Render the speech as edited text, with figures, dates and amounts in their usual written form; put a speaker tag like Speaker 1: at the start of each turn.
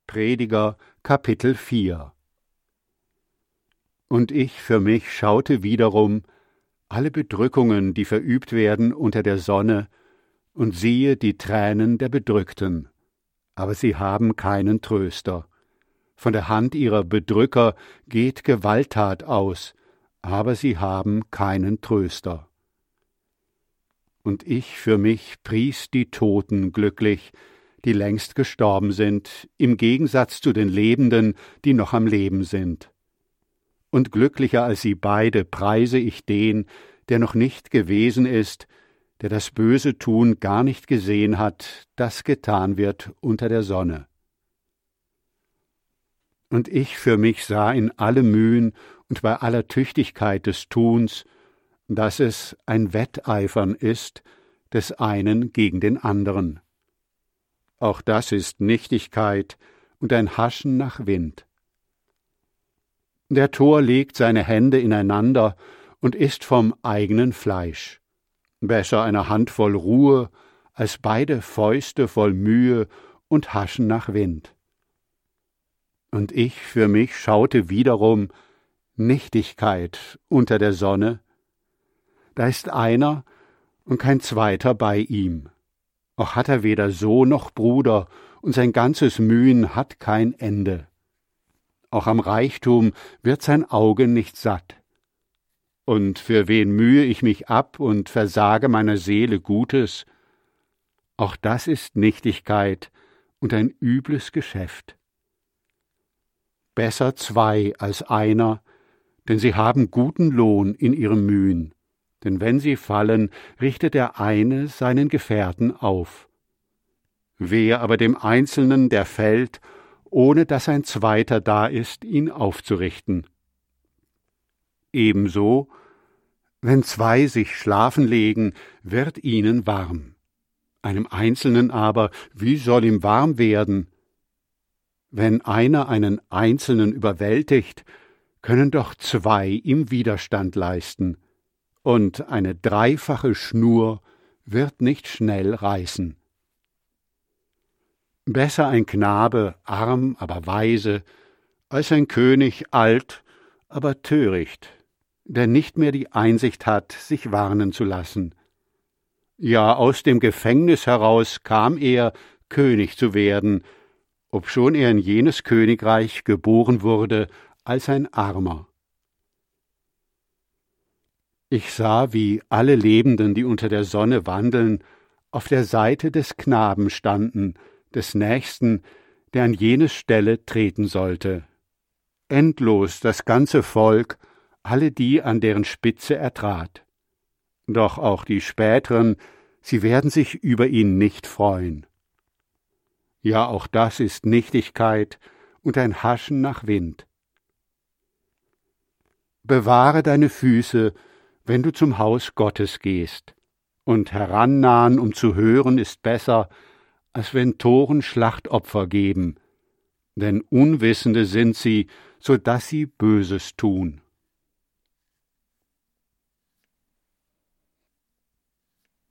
Speaker 1: Prediger, Kapitel 4. Und ich für mich schaute wiederum alle Bedrückungen, die verübt werden unter der Sonne, und siehe die Tränen der Bedrückten, aber sie haben keinen Tröster. Von der Hand ihrer Bedrücker geht Gewalttat aus, aber sie haben keinen Tröster. Und ich für mich pries die Toten glücklich, die längst gestorben sind, im Gegensatz zu den Lebenden, die noch am Leben sind. Und glücklicher als sie beide preise ich den, der noch nicht gewesen ist, der das böse Tun gar nicht gesehen hat, das getan wird unter der Sonne. Und ich für mich sah in allem Mühen und bei aller Tüchtigkeit des Tuns, dass es ein Wetteifern ist des einen gegen den anderen. Auch das ist Nichtigkeit und ein Haschen nach Wind. Der Tor legt seine Hände ineinander und isst vom eigenen Fleisch. Besser eine Handvoll Ruhe als beide Fäuste voll Mühe und Haschen nach Wind. Und ich für mich schaute wiederum Nichtigkeit unter der Sonne. Da ist einer und kein zweiter bei ihm. Auch hat er weder Sohn noch Bruder, und sein ganzes Mühen hat kein Ende. Auch am Reichtum wird sein Auge nicht satt. Und für wen mühe ich mich ab und versage meiner Seele Gutes? Auch das ist Nichtigkeit und ein übles Geschäft. Besser zwei als einer, denn sie haben guten Lohn in ihrem Mühen. Denn wenn sie fallen, richtet der eine seinen Gefährten auf. Wehe aber dem Einzelnen, der fällt, ohne dass ein Zweiter da ist, ihn aufzurichten. Ebenso, wenn zwei sich schlafen legen, wird ihnen warm. Einem Einzelnen aber, wie soll ihm warm werden? Wenn einer einen Einzelnen überwältigt, können doch zwei ihm Widerstand leisten, und eine dreifache Schnur wird nicht schnell reißen. Besser ein Knabe, arm, aber weise, als ein König, alt, aber töricht, der nicht mehr die Einsicht hat, sich warnen zu lassen. Ja, aus dem Gefängnis heraus kam er, König zu werden, obschon er in jenes Königreich geboren wurde als ein Armer. Ich sah, wie alle Lebenden, die unter der Sonne wandeln, auf der Seite des Knaben standen, des Nächsten, der an jene Stelle treten sollte. Endlos das ganze Volk, alle die, an deren Spitze er trat. Doch auch die Späteren, sie werden sich über ihn nicht freuen. Ja, auch das ist Nichtigkeit und ein Haschen nach Wind. Bewahre deine Füße, wenn du zum Haus Gottes gehst, und herannahen, um zu hören, ist besser, als wenn Toren Schlachtopfer geben, denn Unwissende sind sie, so dass sie Böses tun.